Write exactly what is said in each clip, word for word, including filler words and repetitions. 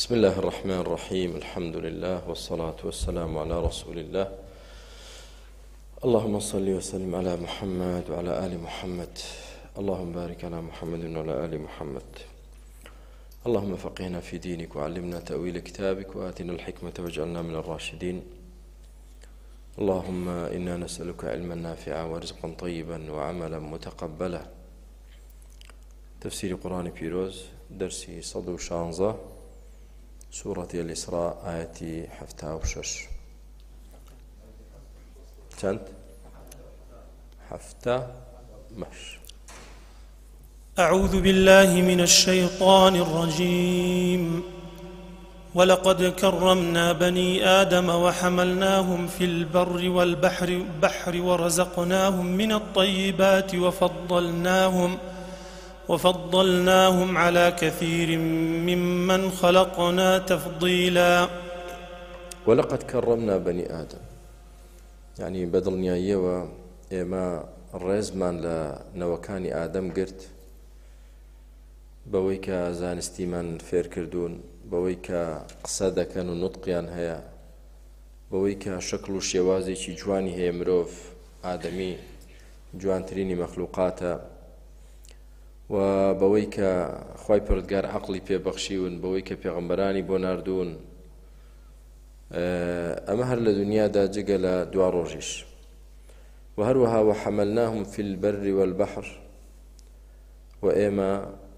بسم الله الرحمن الرحيم. الحمد لله والصلاة والسلام على رسول الله. اللهم صل وسلم على محمد وعلى آل محمد. اللهم بارك على محمد وعلى آل محمد. اللهم فقهنا في دينك وعلمنا تأويل كتابك وآتنا الحكمة واجعلنا من الراشدين. اللهم إنا نسألك علما نافعا ورزقا طيبا وعملا متقبلا. تفسير قرآن بيروز درسي صد وشانزة سورة الإسراء آية حفتها وشش كانت حفتها مش. أعوذ بالله من الشيطان الرجيم. ولقد كرمنا بني آدم وحملناهم في البر والبحر بحر ورزقناهم من الطيبات وفضلناهم وفضلناهم على كثير ممن خلقنا تفضيلا. ولقد كرمنا بني آدم يعني بدل نياية إما الرزمان لنوكاني آدم قرت بويك زانستيمان فير كردون بويك قصدك نطقيان هيا بويك شكل شوازي شي جواني هي مروف آدمي جوان تريني مخلوقاتا و بەوەی کە خوای پەروەردگار عەقڵی پێبەخشیون بەوەی کە پێغەمبەرانی بۆ ناردوون ئەمە هەر لە دنیادا جگە لە دوا ڕۆژیش و هەروەها وحەمەلناهم في البر والبحر و ئێمە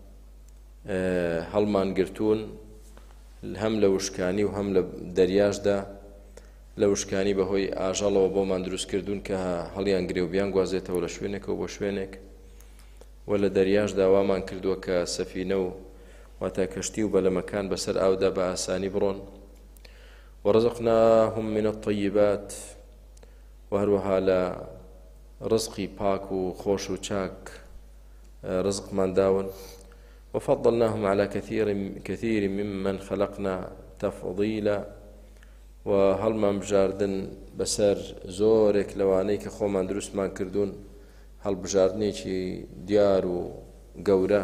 هەڵمان گرتوون هەم لە وشکانی و هەم لە دەریاشدا لە وشکانی بەهۆی ئاژەڵەوە بۆمان دروست کردوون کە هەڵیان گرێ و بیان گوازێتەوە لە شوێنێکەوە بۆ شوێنێک و لە دەریاش داوامان کردووە کە سەفینە و واتە کەشتی و بەلەمەکان بەسەر ئاودا بە ئاسانی بڕۆن وەرزقناهم من الطیبات و هەروەها لە ڕزقی پاک و خۆش و چاک ڕزقمان داون وفضلناهم على كثير كثير ممن خلقنا تفضيلا و هەڵمان بژاردن بەسەر زۆرێک لەوانەی کە خۆمان دروستمان کردوون هەڵبژاردنێکی دیار و گەورە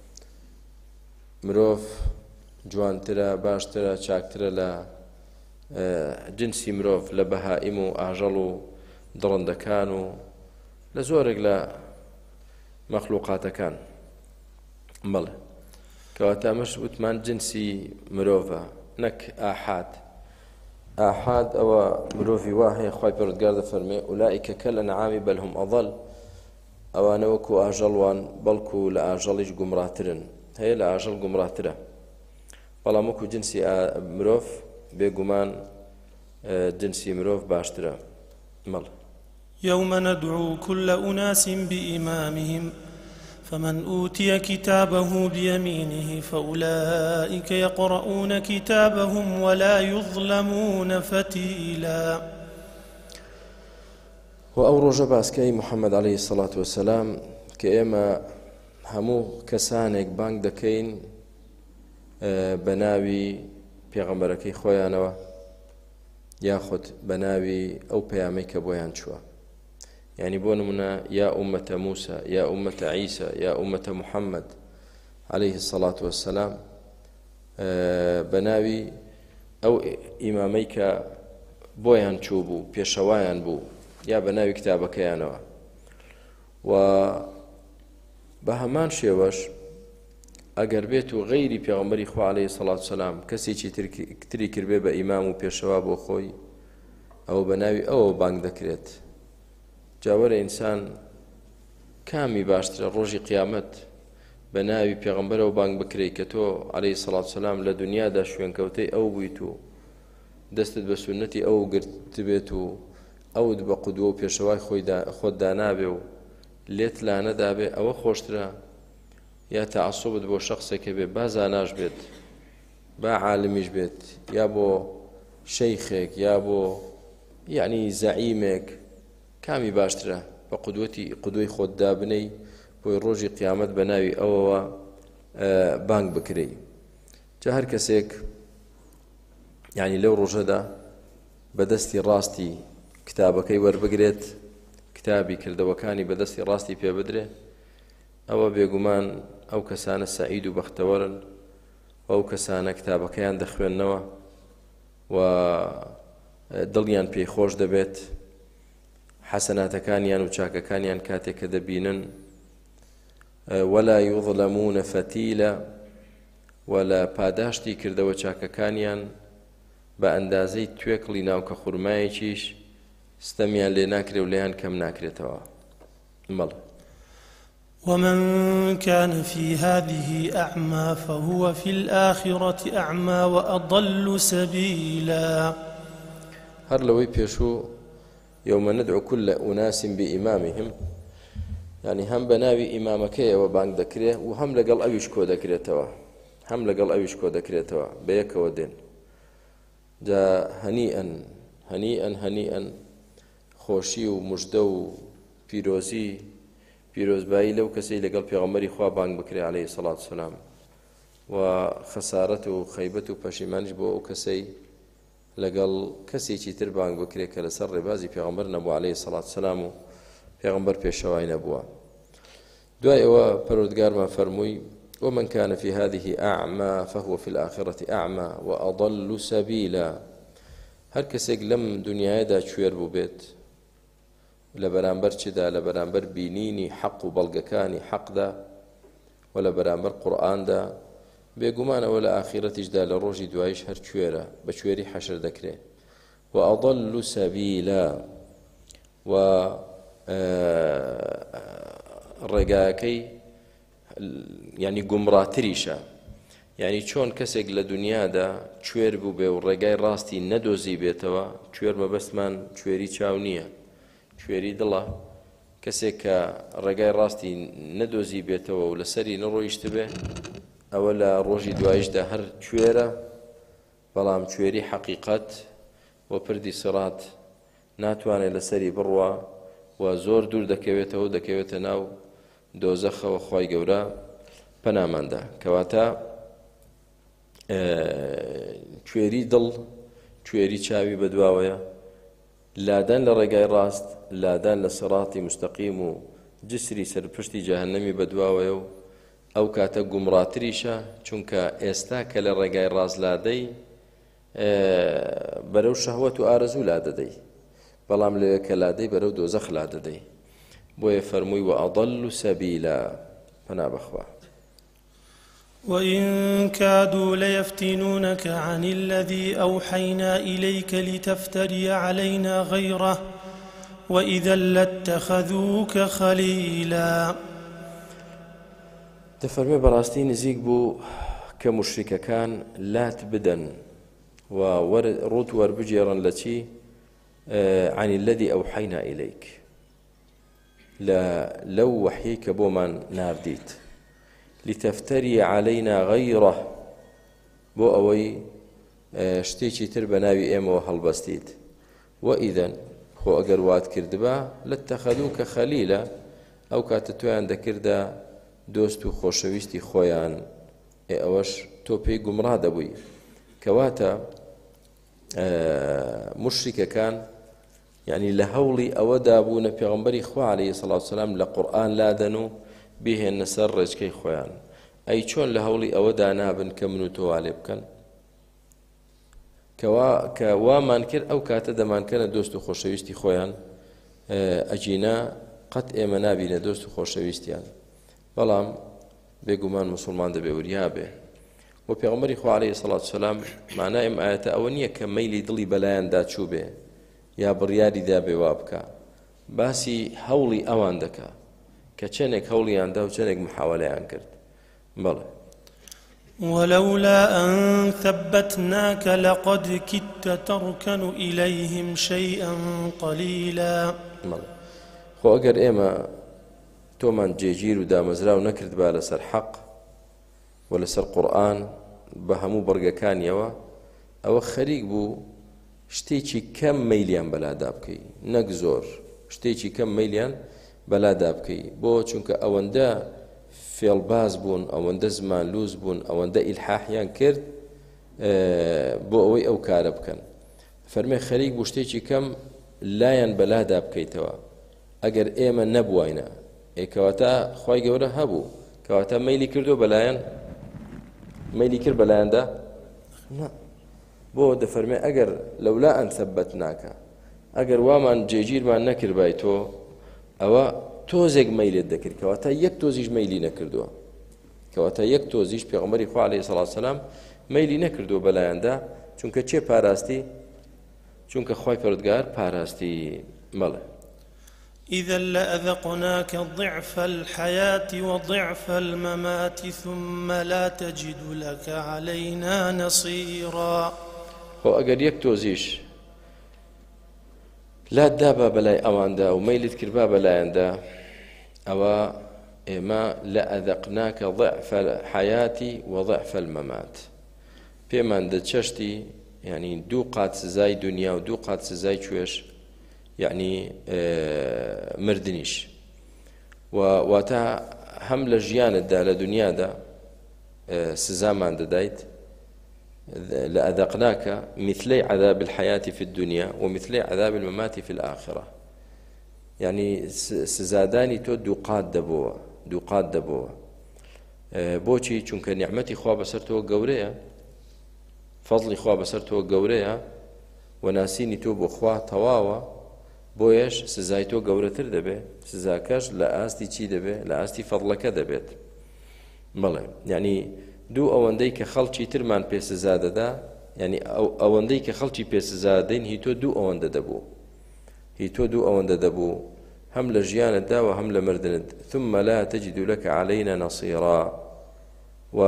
مرۆڤ جوانترە باشترە چاکترە لە جنسی مرۆڤ لە بەهائیم و ئاژەڵ و دڕندەکان و لە زۆرێک لە مەخلوقاتەکان بەڵێ کەواتە ئەمەش وتمان جنسی مرۆڤە نەک ئاحاد ئاحاد ئەوە مرۆڤی وا هەیە خوای پەروەردگار دەفەرمێ ئولائیکە کەلئەنعامی بەل هوم ئەضەل ئەوانە وەکو ئاژەڵوان بەڵکو لە ئاژەڵیش گومڕاترن هەیە لە ئاژەڵ گومڕاترە بەڵام وەکو جنسی مرۆڤ بێگومان جنسی مرۆڤ باشترە مەڵ يوم ندعو كل أناس بإمامهم فمن أوتي كتابه بيمينه فأولئك يقرؤون كتابهم ولا يظلمون فتيلا. و ئەو ڕۆژە باسکەی محەممەد عەلەیهی سەڵات وەسەلام کە ئێمە هەموو کەسانێک بانگ دەکەین بە ناوی پێغەمبەرەکەی خۆیانەوە یاخود بە ناوی ئەو پەیامەی کە بۆیان چووە یعنی بۆ نمونە یا ئومەتە موسا یا ئومەتە عیسا یا ئومەتە محەممەد عەلەیهی سەڵات وەسەلام بە ناوی ئەو ئیمامەی کە بۆیان چوو بوو پێشەوایان بوو یا بە ناوی کتابەکەیانەوە و بە هەمان شێوەش ئەگەر بێت و غەیری پێغەمبەری خوا عەلەیهی سەڵات وسەلام کەسێکی تری کردبێ بە ئیمام و پێشەوا بۆ خۆی ئەوە بە ناوی ئەوە بانگ دەکرێت جاوەرە ئینسان کامی باشترە ڕۆژی قیامەت بە ناوی پێغەمبەرەوە بانگ بکرێت کە تۆ عەلەیهی سەڵات وسەلام لە دنیادا شوێنکەوتەی ئەو بوویت و دەستت بە سونەتی ئەو گرت بێت و ئەوت بە قودوە و پێشەوای خۆت دانابێ و لێت لا نەدابێ ئەوە خۆشترە یا تەعەسسوبت بۆ شەخسێکە بێ با زاناش بێت با عالمیش بێت یا بۆ شەیخێک یا بۆ یعنی زەعیمێک کامی باشترە بە قودوەتی قودوەی خۆت دابنەی بۆی ڕۆژی قیامەت بە ناوی ئەوەوە بانگ بکرێ جا هەر کەسێک یعنی لەو ڕۆژەدا بەدەستی ڕاستی کتابەکەی وەربگرێت کتابی کردەوەکانی بەدەستی ڕاستی پێ بدرێ ئەوە بێگومان ئەو کەسانە سەعید و بەختەوەرن ئەو کەسانە کتابەکەیان دەخوێننەوە و دڵیان پێی خۆش دەبێت، حەسەناتەکانیان و چاکەکانیان کاتێک کە دەبینن، ولا یوظلمون فتیلە، ولا پاداشتی کردەوە چاکەکانیان بە ئەندازەی توێکڵی ناوکە خوورمایەکیش ستەمیان لێ ناکرێ و لێیان کەم ناکرێتەوە. مەڵ ومن كان في هذه أعمى فهو في الآخرة أعمى وأضل سبيلا. هر لوي بيشو يوم ندعو كل أناس بإمامهم، يعني هم بناوي إمامك وبانك ذكره وهم لقل أويش كو ذكرتوا، هم لقل أويش كو ذكرتوا بيك ودين. جا هنيئا هنيئا هنيئا خوشي ومجدو بيروزي پیرۆزبایی لەو کەسەی لەگەڵ پێغەمبەری خوا بانگ بکرێ عەلەیهی سەڵات وسەلام، و خەسارەت و خەیبەت و پەشیمانیش بۆ ئەو کەسەی لەگەڵ کەسێکی تر بانگ بکرێ کە لەسەر ڕێبازی پێغەمبەر نەبوو عەلەیهی سەڵات وسەلام و پێغەمبەر پێشەوای نەبووە. دوای ئەوە پەروەردگارمان فەرمووی ومن كان في هذه أعمى فهو في الآخرة أعمى وأضل سبيلا. هەر کەسێک لەم دنیاەدا کوێر بوو بێت لە بەرامبەر چدا، لە بەرامبەر بینینی حەق و بەڵگەکانی حەقدا و لە بەرامبەر قورئاندا، بێگومانەوە لە ئاخیرەتیشدا لە ڕۆژی دوایش هەر کوێرە، بە کوێری حەشر دەکرێ. و ئەضەل سەبیلا، و ڕێگاکەی یعنی گومڕاتریشە، یعنی چۆن کەسێک لە دنیادا کوێر بوو بێ و ڕێگای ڕاستی نەدۆزی بێتەوە. کوێر مەبەستمان کوێری چاو نییە، کوێری دڵە. کەسێک کە ڕێگای ڕاستی نەدۆزی بێتەوە و لەسەری نەڕۆیشت بێ، ئەوە لە ڕۆژی دوایشدا هەر کوێرە، بەڵام کوێری حەقیقەت و پردی سڕات ناتوانێت لەسەری بڕوە و زۆر دوور دەکەوێتەوە و دەکەوێتە ناو دۆزەخەوە. خوای گەورە پەناماندا. کەواتە کوێری دڵ، کوێری چاوی بەدواوەیە، لادان لە ڕێگای ڕاست، لادان لە سڕاتی مستەقیم و جسری سەرپشتی جەهەنەمی بەدواوەیە و ئەو کاتە گومڕاتریشە، چونکە ئێستا کە لە ڕێگای ڕاست لادەی بەرەو شەهوەت و ئارەزوو لادەدەی، بەڵام لەوێ کە لادەی بەرەو دۆزەخ لادەدەی. بۆیە فەرمووی وأضل سەبیلا، پەنا بەخوا. وإن كادوا ليفتنونك عن الذي أوحينا إليك لتفتري علينا غيره وإذا لاتخذوك خليلا. دەفەرمێ بەڕاستی نزیک بوو کە موشریکەکان لات بدەن و ڕوت وەربجێڕن لە چی؟ عن الذي أوحينا إليك، لەو وەحیی کە بۆمان ناردیت. لتفتري علينا غيره، بۆ ئەوەی شتێکی تر بە ناوی ئێمەوە هەڵبەستیت. وئیدەن، خۆ ئەگەر وات کردبا لەتەخەذوکە خەلیلە، ئەو کاتە تۆیان دەکردە دۆست و خۆشەویستی خۆیان، ئەوەش تۆ پێی گومڕا دەبووی. کەواتە موشریکەکان یعنی لە هەوڵی ئەوەدا بوونە پێغەمبەری خوا عەلەیهی سەڵات وسەلام لە قورئان لادەن و بهێنە سەر ڕێچکەی خۆیان. ئەی چۆن لە هەوڵی ئەوەدا نابن کە من و تۆ والێ بکەن، کە وامان کرد ئەو کاتە دەمانکەنە دۆست و خۆشەویستی خۆیان، ئەجینا قەت ئێمە نابینە دۆست و خۆشەویستیان. بەڵام بێگومان مسلمان دەبێ وریا بێ. و پێغەمبەری خوا عەلەیهی سەڵات وسەلام معنای ئەم ئایەتە ئەوە نییە کە مەیلی دڵی بەلایەندا چوو بێ یا بڕیاری دا بێ وا بکە، باسی هەوڵی ئەوان دەکا کە چەندێک هەوڵیاندا و چەندێک محاولەیان کرد. بەڵێ ولولا أن ثبتناك لقد كدت تركن إليهم شيئا قليلا. خۆ ئەگەر ئێمە تۆمان جێگیر و دامەزراو نەکرد با لەسەر حەق و لەسەر قورئان بە هەموو بەڕگەکانیەوە، ئەوە خەریک بوو شتێکی کەم مەیلیان بەلادا بکەی، نەک زۆر، شتێکی کەم مەیلیان بەلادا بکەی. بۆ چونکە ئەوەندە فێڵباز بوون، ئەوەندە زمان لوز بوون، ئەوەندە ئیلحاحیان کرد بۆ ئەوەی ئەو کارە بکەن. فەرمێ خەریک بوو شتێکی کەم لایەن بەلادا بکەیتەوە. ئەگەر ئێمە نەبووینە، ئێکەواتە خوای گەورە هەبوو، کەواتە مەیلی کردو بەلایەن مەیلی کرد بەلایەندا بۆ دەفەرمێ ئەگەر لەولا ئەن ثەبەتناکە ئەگەر وامان جێگیرمان نەکردبای تۆ ئەوە تۆزێک مەیلێت دەکرد کەواتە یەک تۆزیش مەیلی نەکردووە کەواتە یەک تۆزیش پێغەمبەری خوا عەلەیهی سەڵاتو وسەلام مەیلی نەکردووە بەلایەندا چونکە چێ پاراستی چونکە خوای پەروەردگار پاراستی مەڵێ إذا لأذقناك ضعف الحياة وضعف الممات ثم لا تجد لك علينا نصيرا خۆ ئەگەر یەک تۆزیش لا دابا بەلای ئەواندا و مەیلت کردبا بەلایەندا ئەوە ئێمە لأذقناك ضعف الحياة وضعف الممات پێمان دەچەشتی یعنی دوو قات سزای دنیا و دوو قات سزای کوێش یعنی مردنیش واتە هەم لە ژیانتدا لە دنیادا سزامان دەدایت لأذقناك مثلي عذاب الحياة في الدنيا ومثلي عذاب الممات في الآخرة يعني سزاداني تو دوقات دبوة دوقات دبوة بۆچی چونکە نیعمەتی خوا بەسەر تۆ گەورەیە فەزڵی خوا بەسەر تۆ گەورەیە و ناسینی تۆ بۆ خوا تەواوە بۆیەش سزای تۆ گەورەتر دەبێت سزاکەش لە ئاستی چی دەبێت لە ئاستی فەضڵەکە دەبێت بەڵێ یعنی دوو ئەوەندەی کە خەڵکی ترمان پێ سزا دەدا یعنی ئەوەندەی کە خەڵکی پێ سزا دەین هی تۆ دوو ئەوەندە دەبوو هی تۆ دوو ئەوەندە دەبوو هەم لە ژیانتدا و هەم لە مردنت ثم لا تجد لك علينا نصيرا و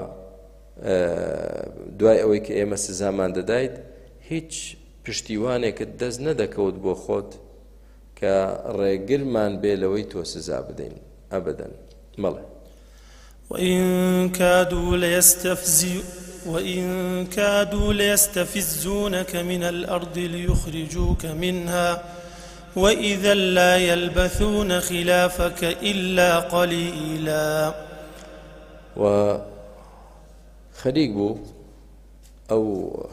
دوای ئەوەی کە ئێمە سزامان دەدایت هیچ پشتیوانێکت دەست نەدەکەوت بۆ خۆت کە ڕێگرمان بێ لەوەی تۆ سزا بدەین ئەبەدەن مەڵێ وإن كادوا ليستفزئ وإن كادوا ليستفزونك من الأرض ليخرجوك منها وإذا لا يلبثون خلافك إلا قليلا و خەریک بوو ئەو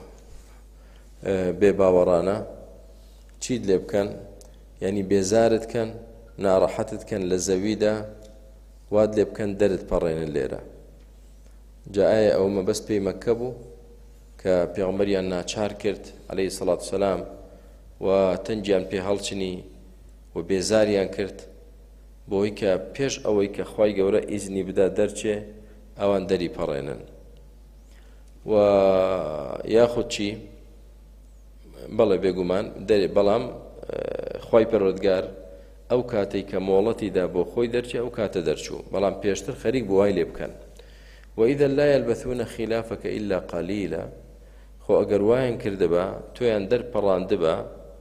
بێباوەڕانە چیت لێ بکەن یعنی بێزارت کەن ناڕەحەتت کەن لە زەویدا واد لێ بکەن دەرت پەڕێنن لێرە جا ئایا ئەو مەبەست پێی مەککە بوو کە پێغەمبەریان ناچار کرد عەلەیهی سەڵاتو وسەلام و تەنگیان پێ هەڵچنی و بێزاریان کرد بۆی کە پێش ئەوەی کە خوای گەورە ئیزنی بدا دەرچێ ئەوان دەری پەڕێنن و یاخود چی بەڵێ بێگومان بەڵام خوای پەروەردگار ئەو کاتەی کە مۆڵەتیدا بۆ خۆی دەرچێ ئەو کاتە دەرچوو بەڵام پێشتر خەریک بوو وای لێ بکەن وإذا لا يلبثون خلافك إلا قليلا خۆ ئەگەر وایان کردبا تۆیان دەرپەڕاندبا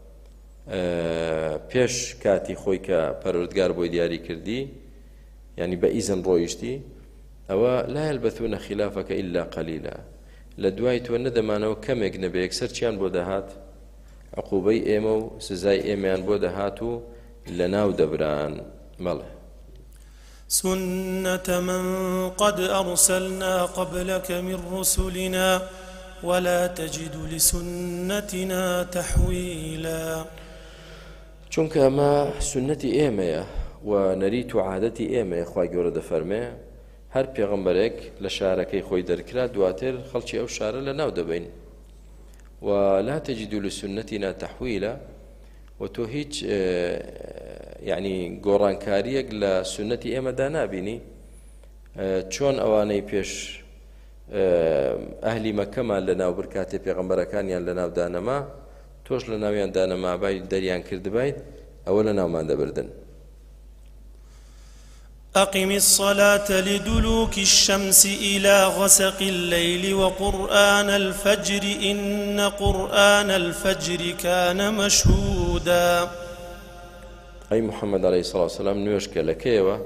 پێش کاتی خۆی کە پەروەردگار بۆی دیاری کردی یعنی بە ئیزن ڕۆیشتی ئەوە لا يلبثون خلافك إلا قليلا لە دوای تۆ نەدەمانەوە کەمێک نەبێ یەکسەر چیان بۆ دەهات عقوبەی ئێمە و سزای ئێمەیان بۆ دەهات و لە ناو دەبران مەڵێ سنة من قد أرسلنا قبلك من رسلنا ولا تجد لسنتنا تحويلا چونکە ئەمە سنەتی ئێمەیە و نەریت و عادەتی ئێمەیە خوای گەورە دەفەرمێ هەر پێغەمبەرێک لە شارەکەی خۆی دەرکرا دواتر خەڵکی ئەو شارە لە ناو دەبین ولا تجد لسنتنا تحويلا وتو هیچ یعنی گۆڕانکاریەک لە سنەتی ئێمەدا نابینی چۆن ئەوانەی پێش ئەهلی مەکەمان لە ناو برکاتێ پێغەمبەرەکانیان لە ناو دانەما تۆش لە ناویان دانەمابای دەریان کردبایت ئەوە لە ناومان دەبردن أقم الصلاة لدلوك الشمس إلى غسق الليل وقرآن الفجر إن قرآن الفجر كان مشهودا أي محمد عليه الصلاة والسلام نوشك لكيوة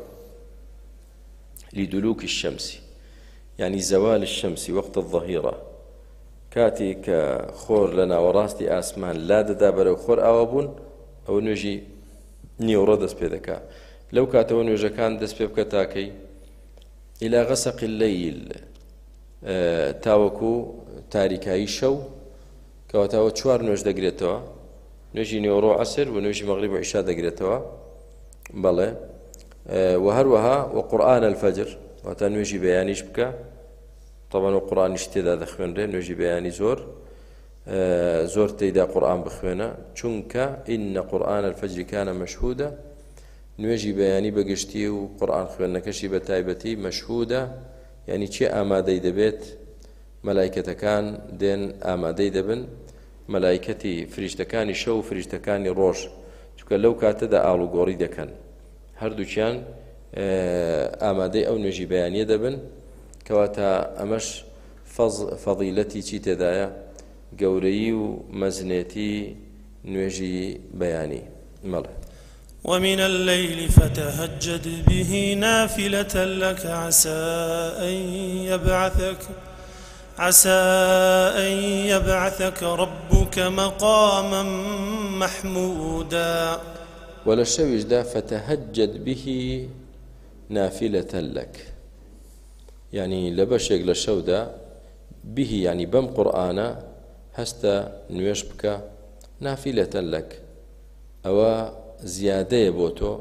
لدلوك الشمس يعني زوال الشمس وقت الظهيرة كاتي كخور لنا وراستي آسمان لا ددابر وخور أوابون أو نجي نيوردس بذكاء لو كاتوا نوجكان دەست پێ بکە تاکەی إلى غسق الليل تاوەکو تاریکایی شەو کەواتەوە چوار نوێژ دەگرێتەوە نوێژی نیوەڕۆ عەسر و نوێژی مەغریب و عیشا دەگرێتەوە بەڵێ و هەروەها و قورئان الفەجر واتە نوێژی بەیانیش بکە طبعا و قورآنیش تێدا دەخوێنرێ نوێژی بەیانی زۆر زۆر تێیدا قورآن بخوێنە چونکە ئینە قورآن الفەجر کانە مەشهودە نوێژی بەیانی بەگشتی و قورآن خوێندنەکەشی بە تایبەتی مەشهودە یعنی چێ ئامادەی دەبێت مەلایکەتەکان دێن ئامادەی دەبن مەلایکەتی فریشتەکانی شەو و فریشتەکانی ڕۆژ چونکە لەو کاتەدا ئاڵوگۆڕی دەکەن هەردووکیان ئامادەی ئەو نوێژی بەیانیە دەبن کەواتە ئەمەش فەضیلەتی چی تێدایە گەورەیی و مەزنێتی نوێژی بەیانی مەڵێ ومن الليل فتهجد به نافلة لك عسى أن يبعثك عسى أن يبعثك ربك مقاما محمودا وللشويش دا فتهجد به نافلة لك يعني لبشيك للشودا به يعني بم قرآن هستا نويش بك نافلة لك أو زیادەیە بۆ تۆ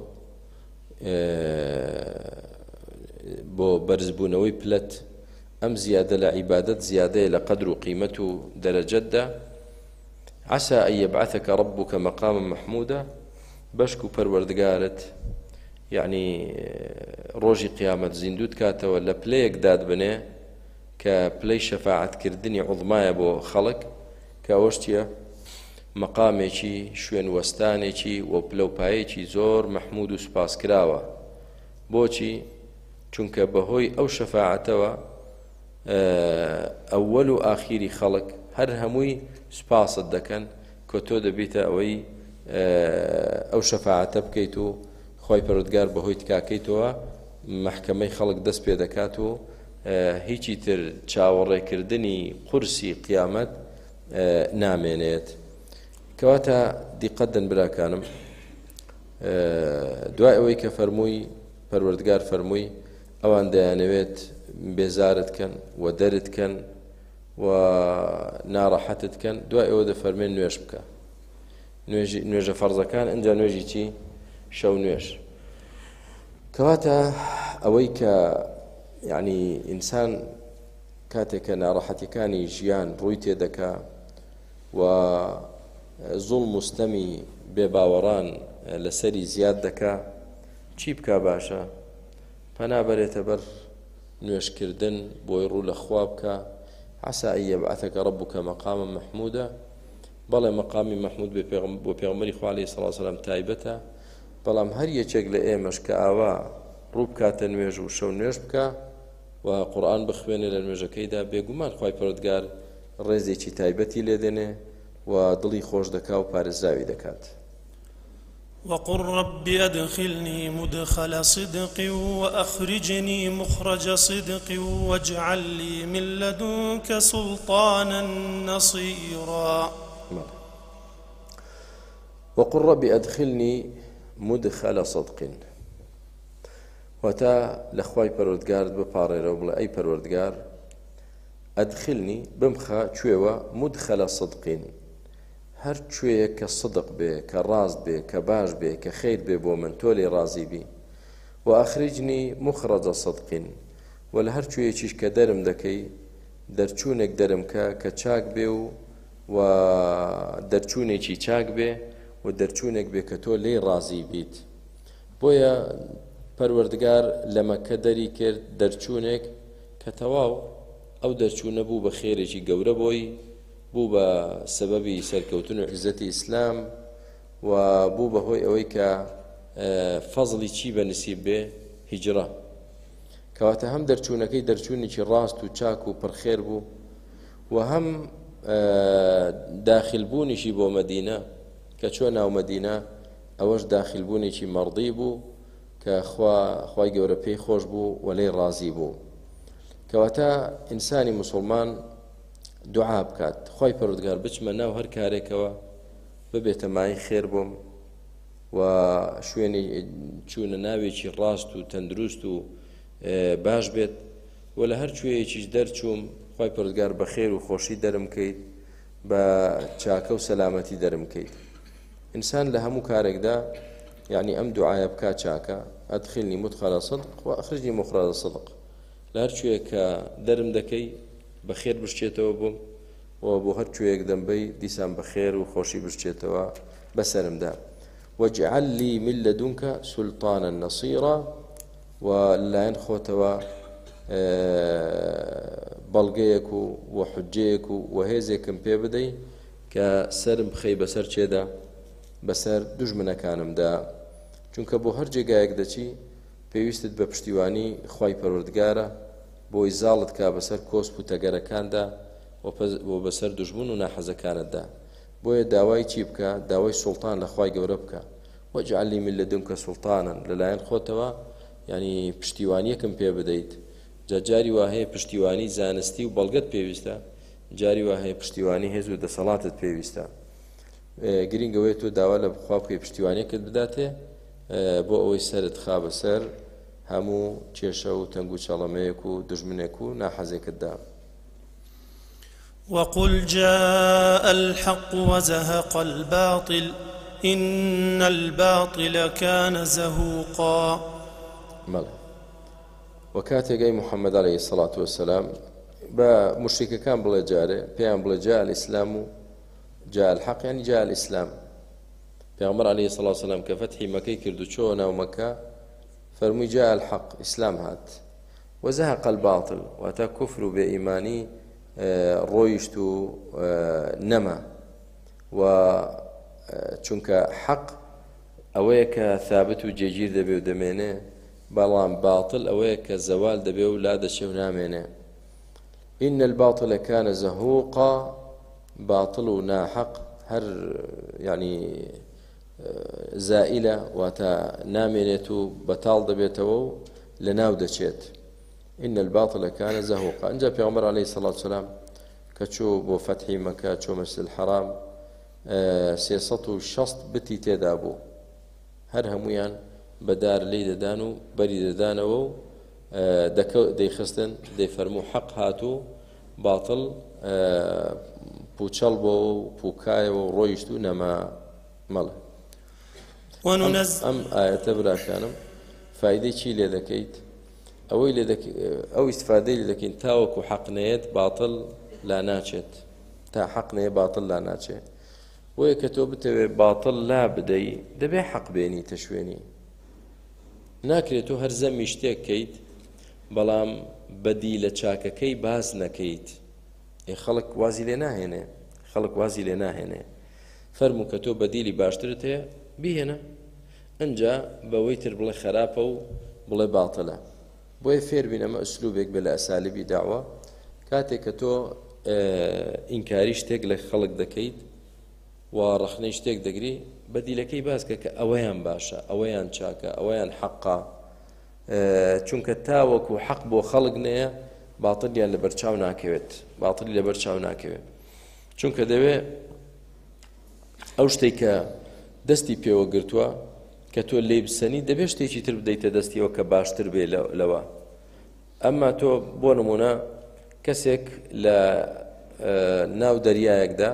بۆ بەرزبوونەوەی پلەت ئەم زیادە لە عیبادەت زیادەیە لە قەدر و قیمەت و دەرەجەتدا عسى أن يبعثك ربك مقاما محمودا بەشک و پەروەردگارت یعنی ڕۆژی قیامەت زیندوت کاتەوە لە پلەیەک دادبنێ کە پلەی شەفاعەتکردنی عوڵمایە بۆ خەڵک کە ئەوەش چییە مەقامێکی شوێن وەستانێکی و پلەپایەکی زۆر مەحمود و سوپاس کراوە بۆچی چونکە بەهۆی ئەو شەفاعەتەوە ئەوەل و ئاخیری خەڵک هەر هەمووی سوپاست دەکەن کە تۆ دەبیتە ئەوەی ئەو شەفاعەتە بکەیت و خۆی پەروەردگار بەهۆی تکاکەیتەوە مەحکەمەی خەڵک دەست پێ دەکات و هیچی تر چاوەڕێکردنی قورسی قیامەت نامێنێت کەواتە دیقەتدەن براکانم دوای ئەوەی کە فەرمووی پەروەردگار فەرمووی ئەوان دەیانەوێت بێزارت کەن و دەرت کەن و ناڕەحەتت کەن دوای ئەوە دەفەرمێن نوێژ بکە نوێژە فەرزەکان ئەنجا نوێژی چی شەو نوێژ کەواتە ئەوەی کە یعنی ئینسان کاتێک کە ناڕەحەتیەکانی ژیان ڕووی تێدەکا و زوڵ مستەمی بێباوەڕان لەسەری زیاد دەکا چی بکا باشە پەنابەرێتە بەر نوێشکردن بۆی ڕوو لە خوا بکە عسى أن يبعثك ربك مقاما محمودا بەڵێ مەقامی مەحمود بۆ پێغەمبەری خوا عەلەیهی سەڵات وسەلام تایبەتە بەڵام هەر یەکێک لە ئێمەش کە ئاوا ڕوو بکاتە نوێژ و شەو نوێژ بکە و قورآن بخوێنێ لە نوێژەکەیدا بێگومان خوای پەروەردگار ڕێزێکی تایبەتی لێ دێنێ و دڵی خۆش دەکا و پارێزراوی دەکات وقل رب أدخلني مدخل صدق وأخرجني مخرج صدق واجعل لي من لدنك سلطانا نصيرا وقل رب أدخلني مدخل صدق وتا لخواي پروردگار بپارێرە و بڵێ ئەی پەروەردگار ئەدخلنی بمخە کوێوە مدخل صدق هەر کوێیەک کە صدق بێ کە ڕاست بێ کە باش بێ کە خەیر بێ بۆ من تۆ لێ ڕازی بی و ئەخرجنی مخرج صدق و لە هەر کوێیەکیش کە دەرم دەکەی دەرچوونێک دەرم کە کە چاک بێ و و دەرچوونێکی چاک بێ و دەرچوونێک بێ کە تۆ لێ ڕازی بیت بۆیە پەروەردگار لە مەکە دەری کرد دەرچوونێک کە تەواو ئەو دەرچوونە بوو بە خێرێکی گەورە بۆی بوو بە سەبەبی سەرکەوتن و عیزەتی ئیسلام و بوو بەهۆی ئەوەی کە فەزڵی چی بەنسیب بێ هیجرە کەواتە هەم دەرچوونەکەی دەرچوونێکی ڕاست و چاک و پڕخێر بوو و هەم داخلبوونیشی بۆ مەدینە کە چۆ ناو مەدینە ئەوەش داخلبوونێکی مەڕدی بوو کە خوای گەورە پێی خۆش بوو و لێی ڕازی بوو کەواتە ئینسانی موسڵمان دوعا بکات خوای پەروەردگار بچمە ناو هەر کارێکەوە ببێتە مای خێر بووم و شوێنی چوونە ناوێکی ڕاست و تەندروست و باش بێت و لە هەر کوێیەکیش دەرچووم خوای پەروەردگار بە خێر و خۆشی دەرم کەیت بە چاکە و سەلامەتی دەرم کەیت ئینسان لە هەموو کارێکدا یعنی ئەم دوعایە بکات چاکە ئەدخلنی مدخل صدق و ئەخرجنی مخرج صدق لە هەر کوێیەک کە دەرم دەکەی بەخێر بشتێتەوە بووم و بۆ هەر کوێیەک دەمبەی دیسان بەخێر و خۆشی بشتێتەوە بەسەرمدا. واجعل لي من لدنك سلطانا نصيرا و لایەن خۆتەوە بەڵگەیەک و حجەیەک و وهێزێکم پێ بدەی کە سەرم بخەی بەسەر چێدا بەسەر دوژمنەکانمدا. چونکە بۆ هەر جێگایەک دەچی پێویستت بە پشتیوانی خوای پەروەردگارە بۆی زاڵت کا بەسەر کۆسپ و تەگەرەکاندا و بەسەر دوژمن و ناحەزەکانتدا. بۆیە داوای چی بکە؟ داوای سوڵتان لە خوای گەورە بکە. واجعل لي من لدنك سلطانا لەلایەن خۆتەوە ینی پشتیوانیەکم پێ بدەیت. جا جاری وا هەیە پشتیوانی زانستی و بەڵگەت پێویستە، جاری وا هەیە پشتیوانی هێز و دەسەڵاتت پێویستە. گرنگەوەی تۆ داوا لە بخوا بکەی پشتیوانیەکت بداتێ بۆ ئەوەی سەرت خا بەسەر هەموو کێشە و تەنگ و چەڵەمەیەک و دژمنێک و ناحەزێکتدا. وقل جاء الحق وزهق الباطل إن الباطل كان زهوقا. مەڵێ وەکاتێک ئەی محەممەد عەلەیهی سەڵات وەسەلام بە موشریکەکان بڵێ جارێ پێیان بڵێ جاء الئیسلام و جاء الحق یعنی جاء الئیسلام. پێغەمبەر عەلەیهی سەڵات وەسەلام کە فەتحی مەکەی کرد و چۆ ناو مەکە فەرمووی جاء الحق ئیسلام هات وزهق الباطل واتە کوفر و بێئیمانی ڕۆیشت و نەما و چونکە حەق ئەوەیە کە ثابت و جێگیر دەبێ و دەمێنێ بەڵام باتڵ ئەوەیە کە زەوال دەبێ و لا دەچێ و نامێنێ. إن الباطل كان زهوقا باتڵ و ناحەق هەر یعنی زائلە واتە نامێنێت و بەتاڵ دەبێتەوە و لە ناو دەچێت. إن الباطل كان زهوقا. ئەنجا پێغەمبەر عەلەیهی سەڵات وسەلام کە چوو بۆ فەتحی مەکە چۆ مەسجد الحەرام سێسەد و شەست بتی تێدا بوو، هەر هەمویان بەدار لی دەدان و بەری دەدانەوە و دەیخستن دەیفەرموو حەق هاتوو باتڵ پوچەڵ بۆ و پوکایەوە و ڕۆیشت و نەما. مەڵێ ئەم ئایەتە براکانم فایدەی چی لێ دەکەیت؟ ئەوەی لێ ئەو ئیستفادەی لێ دەکەین تاوەکو حەق نەیەت باتڵ لا ناچێت، تا حەق نەیە باتڵ لا ناچێت. وەیە کە تۆ بتەوێ باتڵ لا بدەی دەبێ حەق بێنیتە شوێنی. ناکرێت تۆ هەر زەمی شتێک کەیت بەڵام بەدی لە چاکەکەی باز نەکەیت. ئێ خەڵک وازی لێ ناهێنێ، خەڵک وازی لێ ناهێنێ. فەرموو کە تۆ بەدیلی باشترت هەیە بیهێنە، ئەنجا بەوەی تر بڵێ خەراپە و بڵێ باتڵە. بۆیە فێر بین ئەمە ئوسلوبێک بێ لە ئەسالیبی داوە کاتێک کە تۆ ئینکاری شتێک لە خەڵک دەکەیت و ڕەخنەی شتێک دەگری بەدیلەکەی باسکە کە ئەوەیان باشە، ئەوەیان چاکە، ئەوەیان حەقا. چونکە تاوەکو حەق بۆ خەڵک نەیە باتڵیان لەبەر چاو ناکەوێت، باتڵی لەبەر چاو ناکەوێت. چونکە دەوێ ئەو شتێک کە دەستی پێوە گرتووە کە تۆ لێی بسەنی دەبێ شتێکی تر بدەیتە دەستیەوە کە باشتر بێ لەوە. ئەمما تۆ بۆ نمونە کەسێک لە ناو دەریایەکدا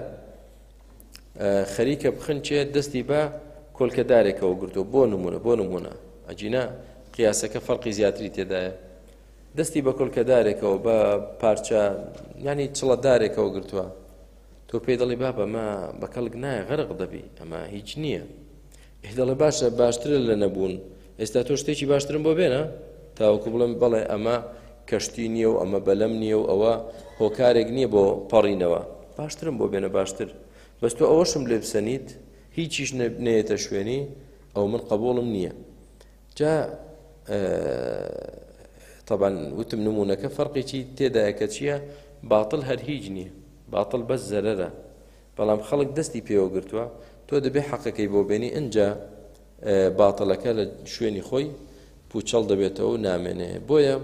خەریکە بخنچێ دەستی بە کۆلکەدارێکەوە گرتووە بۆ نمونە بۆ نمونە ئەجینا قیاسەکە فەرقی زیاتری تێدایە. دەستی بە کۆلکەدارێکەوە بە پارچە ینی چڵەدارێکەوە گرتووە، تۆ پێی دەڵی بابە ئەمە بە کەڵک نایە غەرق دەبی، ئەمە هیچ نییە. دەڵێ باشە باشترە لە نەبوون، ئێستا تۆ شتێکی باشترم بۆ بێنە تاوەکو بڵێم بەڵێ ئەمە کەشتی نییە و ئەمە بەلەم نییە و ئەوە هۆکارێک نییە بۆ پەڕینەوە، باشترم بۆ بێنە باشتر. بەس تۆ ئەوەشم لێ بسەنیت هیچیش نەیەتە شوێنی ئەو من قبوڵم نییە. جا طبعا وتم نمونەکە فەرقێکی تێدایە کە چییە؟ باتڵ هەر هیچ نییە، باتڵ بەس زەرەرە، بەڵام خەڵک دەستی پێوە گرتووە تۆ دەبێ حەقەکەی بۆ بێنی، ئەنجا باتڵەکە لە شوێنی خۆی پوچەڵ دەبێتەوە و نامێنێ. بۆیە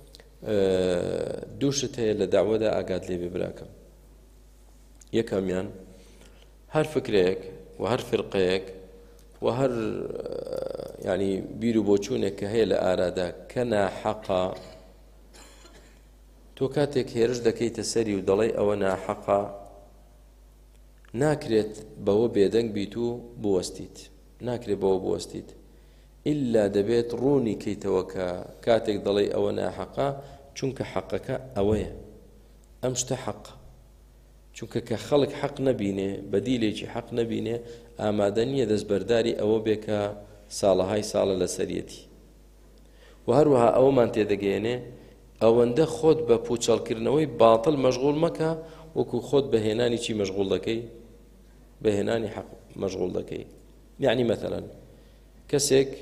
دووشت هەیە لە داوەدا ئاگات لێ بێ براکەم. یەکەمیان هەر فکرێک و هەر فرقەیەک و هەر ینی بیر و بۆچوونێک کە هەیە لە ئارادا کە ناحەقا تۆ کاتێک هێرش دەکەیتە سەری و دەڵێ ئەوە ناحەقا ناکرێت بەوە بێدەنگ بیت و بوەستیت، ناکرێت بەوە بوەستیت ئیلا دەبێت ڕوونی کەیتەوە کە کاتێک دەڵێ ئەوە ناحەقا چونکە حەقەکە ئەوەیە. ئەم شتە حەق چونکە کە خەڵک حەق نەبینێ بەدیلێکی حەق نەبینێ ئامادە نییە دەستبەرداری ئەوە بێ کە ساڵەهای ساڵە لەسەرەتی و هەروەها ئەوەمان تێدەگەێنێ ئەوەندە خۆت بە پوچەڵکردنەوەی باتڵ مەشغوڵ مەکە وەکو خۆت بەهێنانی چی مەشغوڵ دەکەی بەهێنانی حەق مەشغوڵ دەکەی یعنی مەثەلەن کەسێک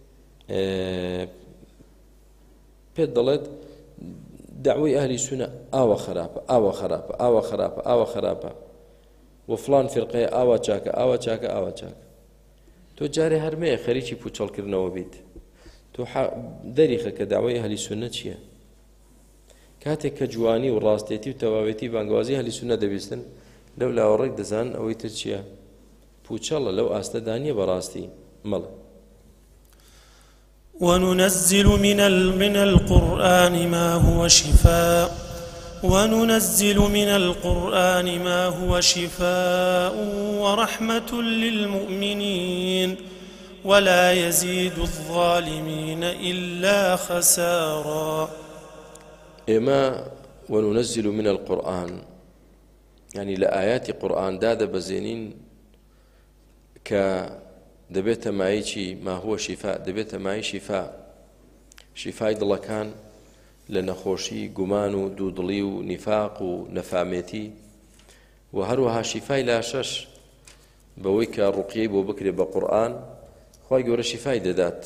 پێت دەڵێت دعوەی ئەهلی سونە ئاوە خراپە ئاوە خراپە ئاوە خراپە ئاوە خراپە و فڵان فرقەیە ئاوە چاکە ئاوە چاکە ئاوە چاکە تۆ جارێ هەرمەیە خەریکی پوچەڵکردنەوە بیت تۆ دەریخە کە دعوەی ئەهلی سونە چییە کاتێک کە جوانی و ڕاستێتی و تەواوێتی بانگوازی ئەهلی سونە دەبیستن لەو لاوەڕێک دەزان ئەوەی تر چییە پوچەڵە لەو ئاستەدانیە بەڕاستی مەڵە وننزل من من القرآن ما هو شفاء وننزل من القرآن ما هو شفاء ورحمة للمؤمنين ولا يزيد الظالمين إلا خسارا. إما وننزل من القرآن يعني لآيات قرآن داد بزينين ك دەبێتە مایەکی ما هو شفاء دەبێتە مای شیفا شیفای دڵەکان لە نەخۆشی گومان و دوودڵی و نیفاق و نەفامێتی و هەروەها شیفای لاشەش بەوەی کە ڕوقیەی بۆ بکرێ بە قورئان خوای گەورە شیفای دەدات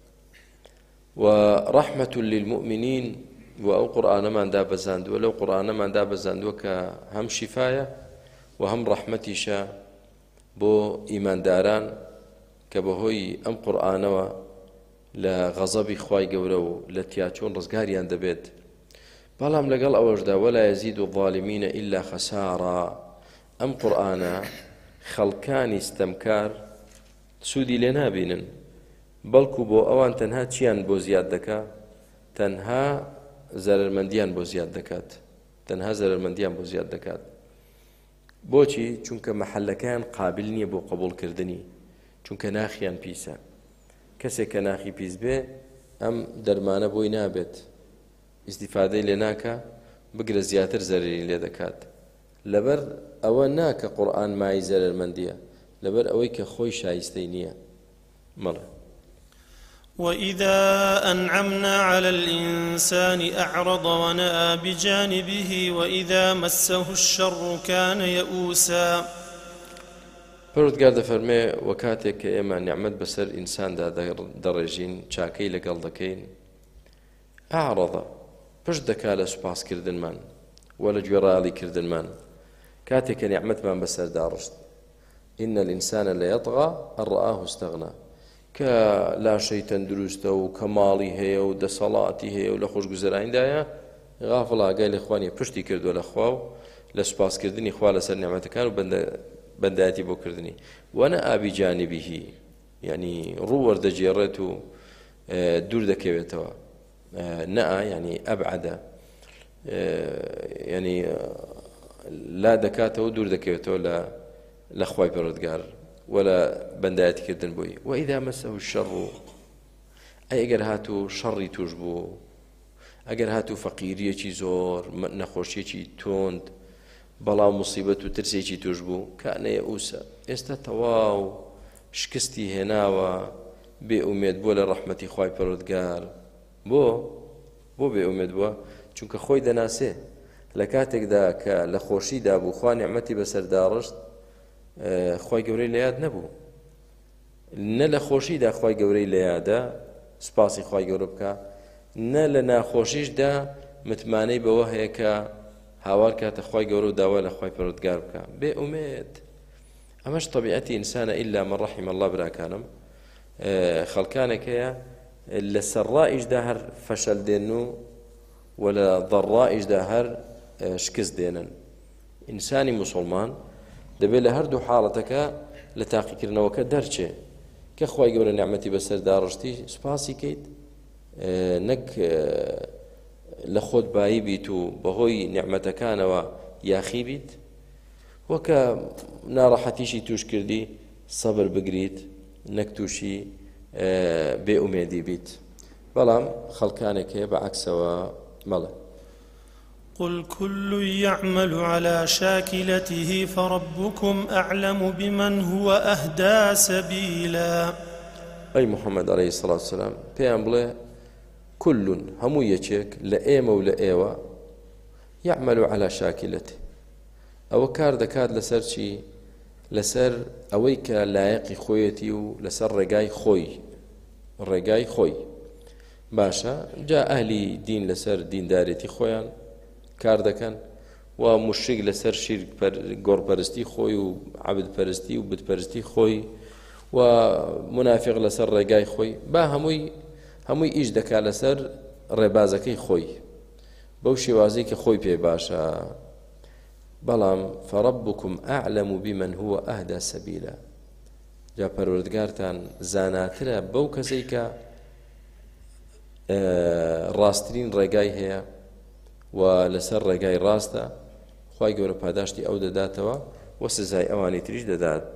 و ڕەحمەة للمؤمنین و ئەو قورئانەماندا بەزاندووە لەو قورئانەماندا بەزاندووە کە هەم شیفایە و هەم ڕەحمەتیشە بۆ ئیمانداران کە بەهۆی ئەم قورئانەوە لە غەزەبی خوای گەورە و لە تیاچۆن ڕزگاریان دەبێت بەڵام لەگەڵ ئەوەشدا وەلا یەزید الظالمین ئیلا خەسارا ئەم قورئانە خەڵکانی ستەمکار سوودی لێ نابینن بەڵکو بۆ ئەوان تەنها چیان بۆ زیاد دەکات تەنها زەرمەندیان بۆ زیاد دەکات تەنها زەرمەندیان بۆ زیاد دەکات بۆچی چونکە مەحەلەکەیان قابل نییە بۆ قبولکردنی چونکە ناخیان پیسە کەسێک کە ناخی پیس بێ ئەم دەرمانە بۆی نابێت ئیستیفادەی لێ ناکە بگرە زیاتر زەرری لێ دەکات لەبەر ئەوە ناکە قورئان مای زەرمەندیە لەبەر ئەوەی کە خۆی شایستەی نییە مەڵێ وإذا أنعمنا على الإنسان أعرض ونأى بجانبه وإذا مسه الشر كان يئوسا. پەروەردگار دەفەرمێ وە کاتێک کە ئێمە نیعمەت بەسەر ئینساندا دەڕێژین چاکەی لەگەڵ دەکەین ئاعرەضە پشت دەکا لە سوپاسکردنمان وە لە گوێڕایەڵیکردنمان کاتێک کە نیعمەتمان بەسەر داڕشت ئین الئینسان لەیەطغا ئەن ڕآه استەغنا کە لاشەی تەندروستە و کە ماڵی هەیە و دەسەڵاتی هەیە و لە خۆشگوزەرانیدایە غافڵ ئاگای لە خوانیە پشتی کردووە لە خوا و لە سوپاسکردنی خوا لەسەر نیعمەتەکان و بەندە بەندایەتی بۆ کردنی وەنە ئابی جانبیهی یعنی ڕوو وەردەگێڕێت و دوور دەکەوێتەوە نەئا یعنی ئەبعەدە یعنی لا دەکاتەوە دوور دەکەوێتەوە لە لە خوای پەروەردگار وە لە بەندایەتیکردن بۆی وەئیذا مەسەه الشەڕ ئەی ئەگەر هاتوو شەڕی توش بوو ئەگەر هاتوو فەقیریەکی زۆر نەخۆشیەکی تۆند بەڵام موسیبەت و ترسێکی توش بوو کانە یەئوسە ئێستا تەواو شکستی هێناوە بێ ئومێد بۆ لە ڕەحمەتی خوای پەروەردگار بۆ بۆ بێ ئومێد بووە چونکە خۆی دەناسێ لە کاتێکدا کە لە خۆشیدا بوو خوا نیعمەتی بەسەر داڕشت خوای گەورەی لە یاد نەبوو نە لە خۆشیدا خوای گەورەی لە یادە سپاسی خوای گەورە بکە نە لە ناخۆشیشدا متمانەی بەوە هەیە کە هاوار کاتە خوای گەورە و داوا لە خوای پەروەردگار بکە بێ ئومێد ئەمەش طبیعەتی ئینسانە ئیلا من ڕەحیم الله براکانم خەڵکانێک هەیە لە سەرڕائیشدا هەر فەشەل دێن و و لە ضەڕائیشدا هەر شکست دێنن ئینسانی موسڵمان دەبێت لە هەردوو حاڵەتەکە لە تاقیکردنەوەکە دەرچێ کە خوای گەورە نیعمەتی بەسەر داڕشتی سوپاسی کەیت نەک لە خۆت بایی بیت و بەهۆی نیعمەتەکانەوە یاخی بیت وەکە ناڕەحەتیشی توش کردی سەبر بگریت نەک تووشی بێ ئومێدی بیت بەڵام خەڵکانێک هەیە بەعەکسەوە مەڵێ قل كل يعمل على شاكلته فربكم أعلم بمن هو أهدى سبيلا. أي محمد عليه الصلاة والسلام بيان بڵێ كل همو يچێک لە ئێمە و لە ئێوە يعمل على شاكلته ئەوە کار دەکات لەسەر چی؟ لەسەر ئەوەی کە لایەقی خۆیەتی و لەسەر ڕێگای خۆی ڕێگای خۆی باشە. جا ئەهلی دین لەسەر دیندارێتی خۆیان کار دەکەن و مشرک لەسەر شیرک گۆڕپەرستی خۆی و عەبدپەرستی و بتپەرستی خۆی و منافق لەسەر ڕێگای خۆی، با هەمووی هەمووی ئیش دەکات لەسەر ڕێبازەکەی خۆی بەو شێوازەی کە خۆی پێ باشە. بەڵام فەڕەبکم ئەعلەم بمن هو ئەهدى سەبیلا، جا پەروەردگارتان زاناترە بەو کەسەی کە ڕاستترین ڕێگای هەیە و لەسەر ڕێگای ڕاستە. خوای گەورە پاداشتی ئەو دەداتەوە و سزای ئەوانی تریش دەدات.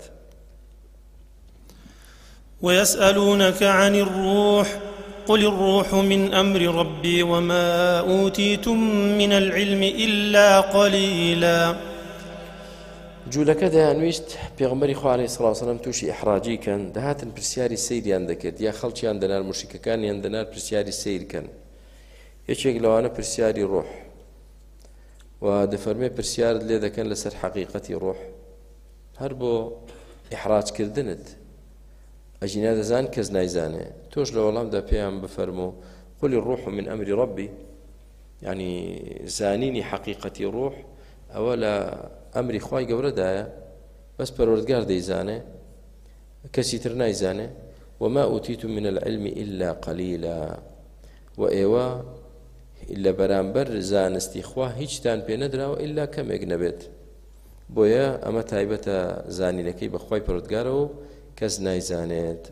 ويسألونك عن الروح قل الروح من أمر ربي وما أوتيتم من العلم إلا قليلا. جوولەکە دەیانویست پێغەمبەری خوا عەلەیهی سڵاو وسەلام تووشی ئیحراجی کەن، دەهاتن پرسیاری سەیریان دەکرد یا خەڵکیان دەنار موشریکەکانیان دەنار پرسیاری سەیرکەن. یەکێک لەوانە پرسیاری ڕۆح و دەفەرمێ پرسیارت لێ دەکەن لەسەر حەقیقەتی ڕۆح، هەر بۆ ئیحراجکردنت ئەژینا دەزان کەس نایزانێ. تۆش لە وەڵامدا پێیان بفەرمۆ قل الروح من أمر ربي، يعني زانینی حەقیقەتی ڕۆح ئەوە لە ئەمری خوای گەورەدایە، بەس پەروەردگار دەیزانێ، کەسی تر نایزانێ. وما أوتيتم من العلم إلا قليلا، و ئێوە لە بەرامبەر زانستی خوا هیچتان پێ نەدراوە ئیلا کەمێک نەبێت. بۆیە ئەمە تایبەتە زانینەکەی بەخوای پەروەردگارەوە کەس نایزانێت.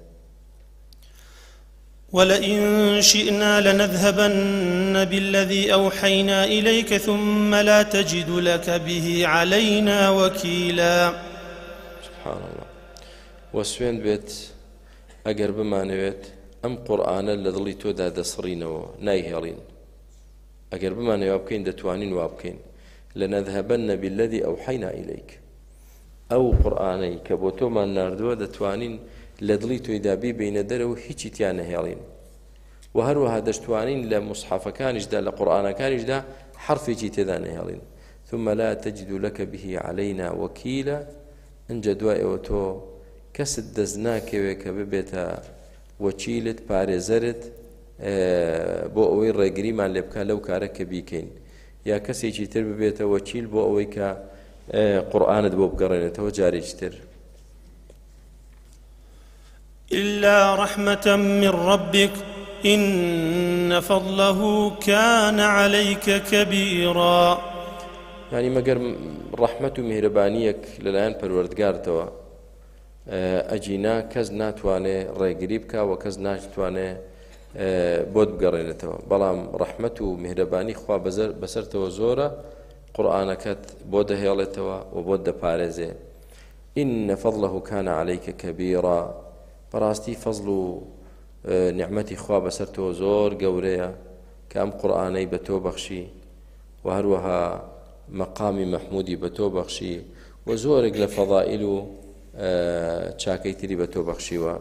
ولئن شئنا لنذهبن بالذي أوحينا إليك ثم لا تجد لك به علينا وكيلا. سبحان الله. وسوين بيت ئەگەر بمانەوێت ئەم قورئانە لە دڵی تۆدا دەسڕینەوە نایهێڵین، ئەگەر بمانەوێ بکەین دەتوانین وا بکەین. لنذهبن بالذي أوحينا إليك، ئەو قورئانەی کە بۆ تۆمان ناردووە دەتوانین لە دڵی تۆیدا بیبینە دەرەوە هیچی تیان نەهێڵین، و هەروەها دەشتوانین لە موسحەفەکانیشدا لە قورئانەکانیشدا حرفێکی تێدا نەهێڵین. ثم لا تجد لك به علينا وكيلا، ئەنجە دوایەوە تۆ کەست دەست ناکەوێت کە ببێتە وەکیلت پارێزەرت بۆ ئەوەی ڕێگریمان لێ بکات لەو کارە کە بیکەین، یا کەسێکی تر ببێتە وەکیل بۆ ئەوەی کە قورئانت بۆ بگەڕێنێتەوە جارێکی تر. إلا رحمة من ربك إن فضله كان عليك كبيرا. يعني مەگەر ڕەحمەت و میهرەبانیەک لەلایەن پەروەردگارتەوە ئەجینا کەس ناتوانێ ڕێگری بکە و کەس ناتوانێ بۆت بگەڕێنێتەوە، بەڵام ڕەحمەت و میهرەبانی خوا بەسەرتەوە زۆرە، قورئانەکەت بۆ دەهێڵێتەوە و بۆت دەپارێزێ. إن فضله كان عليك كبيرا، بەڕاستی فەزڵ و نیعمەتی خوا بەسەرتەوە زۆر گەورەیە کە ئەم قورئانەی بە تۆ بەخشی و هەروەها مەقامی مەحموودی بە تۆ بەخشی و زۆرێک لە فەضائیل و چاکەی تری بە تۆ بەخشیوە.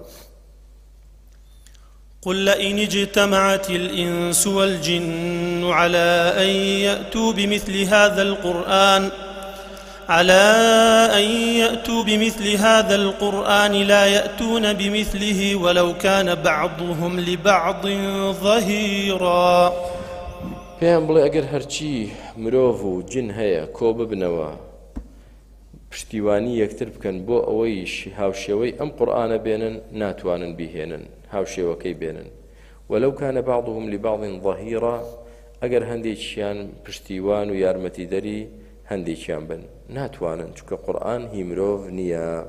قل لئن اجتمعت الإنس والجن على أن يأتوا بمثل هذا القرآن على أن يأتوا بمثل هذا القرآن لا يأتون بمثله ولو كان بعضهم لبعض ظهيرا. پێیان بڵێ ئەگەر هەرچی مرۆڤ و جن هەیە کۆ ببنەوە پشتیوانی یەکتر بکەن بۆ ئەوەی هاوشێوەی ئەم قورئانە بێنن، ناتوانن بیهێنن هاوشێوەکەی بێنن. ولو كان بعضهم لبعض ظهيرا، ئەگەر هەندێکیان پشتیوان و یارمەتیدەری هەندێکیان بن، ناتوانن، چونکە قورئان هی مرۆڤ نییە.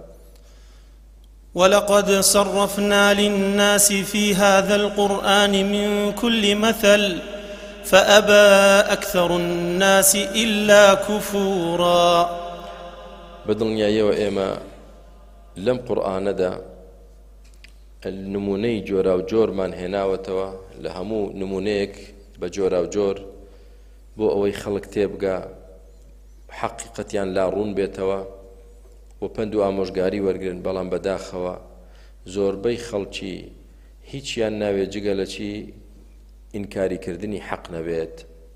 ولقد صرفنا للناس في هذا القرآن من كل مثل فأبى أكثر الناس إلا كفورا. بەدڵنیاییەوە ئێمە لەم قورئانەدا نمونەی جۆرا و جۆرمان هێناوەتەوە، لە هەموو نمونەیەک بە جۆرا و جۆر بۆ ئەوەی خەڵک تێبگا حەقیقەتیان لا ڕوون بێتەوە و پند و ئامۆژگاری وەرگرن. بەڵام بەداخەوە زۆربەی خەڵکی هیچیان ناوێت جگە لە چی ئینکاریکردنی حەق نەبێت.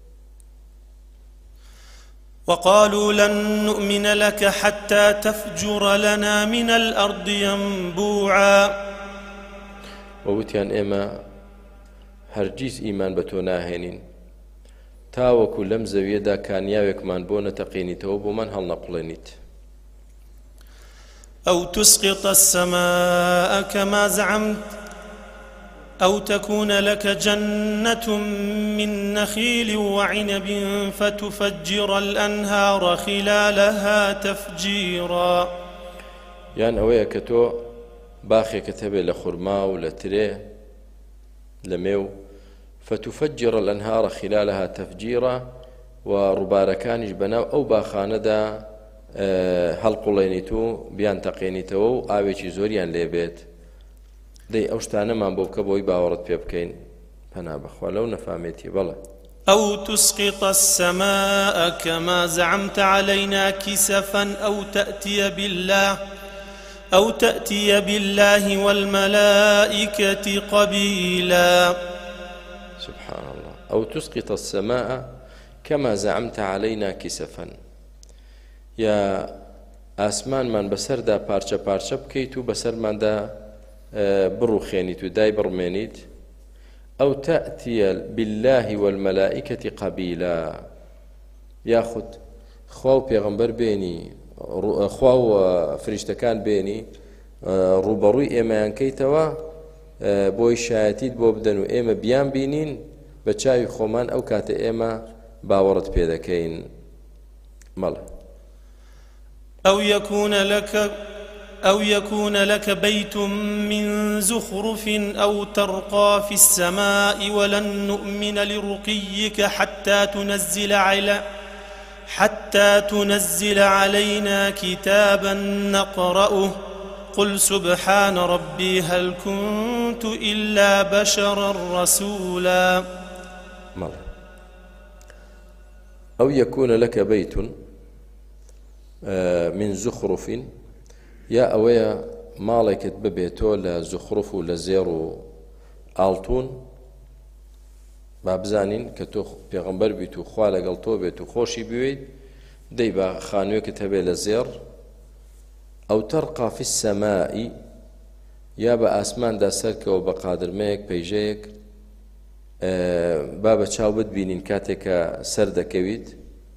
وقالوا لن نؤمن لك حتى تفجر لنا من الأرض ينبوعا ووتيان إما هرجيز إيمان بتو ناهێنین تاوەکو لەم زەویەدا کانیاوێکمان بۆ نەتەقینیتەوە بۆمان هەڵنەقڵێنیت. أو تسقط السماء كما زعمت أو تكون لك جنة من نخيل وعنب فتفجر الأنهار خلالها تفجيرا. يعني أويا كتو باخي كتبه لخرما ولتري لميو فتفجر الأنهار خلالها تفجيرا ورباركانش بناو أو باخاندا هەڵقوڵێنیت بیان تەقێنیتەوە و ئاوێکی زۆریان لێبێت. دەی ئەو شتانەمان بۆ بکە بۆی باوەڕت پێ بکەین. پەنا بەخوا لەو نەفامێتی. بەڵێ أو تسقط السماء كما زعمت علينا كسفا أو تأتي بالله أو تأتي بالله والملائكة قبيلا. سبحان الله. أو تسقط السماء كما زعمت علينا كسفا یا ئاسمانمان بەسەردا پارچە پارچە بکەیت و بەسەرماندا بڕوخێنیت و دای بڕمێنیت. ئەو تەئتیە بالله والمەلائکەتی قەبیلا یاخود خوا و پێغەمبەر بێنی خوا و فریشتەکان بێنی ڕوبەڕووی ئێمەیانکەیتەوە بۆی شایەتیت بۆ بدەن و ئێمە بیان بینین بە چاوی خۆمان ئەو کاتە ئێمە باوەڕت پێ دەکەین. مەڵێ أو يكون لك أو يكون لك بيت من زخرف أو ترقى في السماء ولن نؤمن لرقيك حتى تنزل على حتى تنزل علينا كتابا نقرأه قل سبحان ربي هل كنت إلا بشرا رسولا. أو يكون لك بيت من زخرف یا ئەوەیە ماڵێکت ببێتۆ لە زخرف و لە زێڕ و ئاڵتون با بزانین کە تۆ پێغەمبەر بیت و خوا لەگەڵ تۆ بێت و خۆشی بوێیت دەی بە خانوویەکت هەبێ لە زێڕ. ئەو تەرقا فی السەمائی یا بە ئاسماندا سەرکەوە بە قادرمەیەک پەیژەیەک با بە چاو بتبینین کاتێکە سەر دەکەویت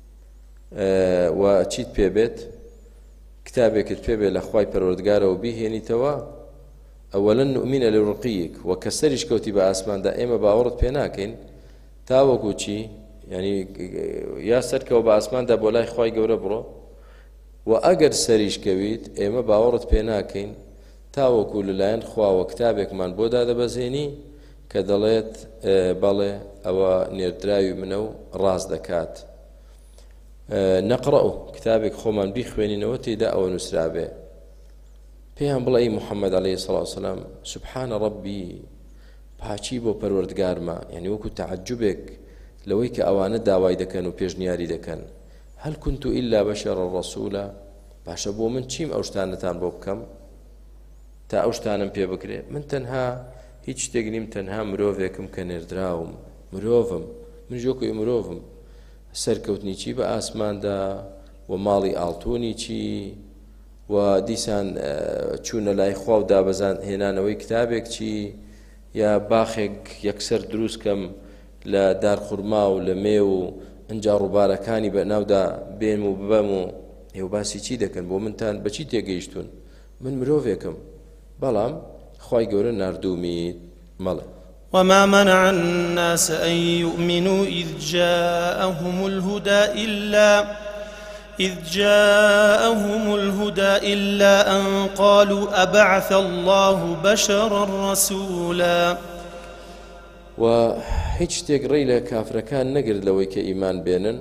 و چیت پێ بێت کتابێکت پێ بێت لە خوای پەروەردگارەوە بیهێنیتەوە. ئەوەلەن نؤمینە لڕقیک و کە سەریش کەوتی بە ئاسماندا ئێمە باوەڕت پێ ناکەین تاوەکو چی ینی یا سەرکەوە بە ئاسماندا بۆ لای خوای گەورە بڕۆ و ئەگەر سەریش کەویت ئێمە باوەڕت پێ ناکەین تاوەکو لەلایەن خواوە کتابێکمان بۆ دادەبەزێنی کە دەڵێت بەڵێ ئەوە نێردراوی منە و ڕاست دەکات. نەقڕە و کتابێک خۆمان بیخوێنینەوە تێدا ئەوە نووسرابێ. پێیان بڵێ ئەی محەممەد عەلەیهی سەڵات وسەلام سوبحانە ڕەبی پاچی بۆ پەروەردگارمە یعنی وەکو تەعەجوبێک لەوەی کە ئەوانە داوای دەکەن و پێشنیاری دەکەن. هەل كنت إلا بشرا رسولا باشە بۆ من چیم ئەو شتانەتان بۆ بکەم تا ئەو شتانم پێ بکرێ. من تەنها هیچ شتێک نیم تەنها مرۆڤێکم کە نێردراوم مرۆڤم من ژۆکوی مرۆڤم سەرکەوتنی چی بە ئاسماندا و ماڵی ئاڵتوونی چی و دیسان چوونە لای خوا و دابەزان هێنانەوەی کتابێک چی یا باخێک یەکسەر دروستکەم لە دارخورما و لە مێ و ئەنجا ڕووبارەکانی بە ناودا بێم و ببەم و ئێوە باسی چی دەکەن بۆ منتان بەچی تێگەیشتون من مرۆڤێکم بەڵام خوای گەورە ناردوومیت. مەڵێ وما منع الناس أن يؤمنوا إذ جاءهم الهدى إلا إذ جاءهم الهدى إلا أن قالوا أبعث الله بشرا رسولا. و هیچ شتێک ڕێی لە کافرەکان نەگرت لەوەی کە ئیمان بێنن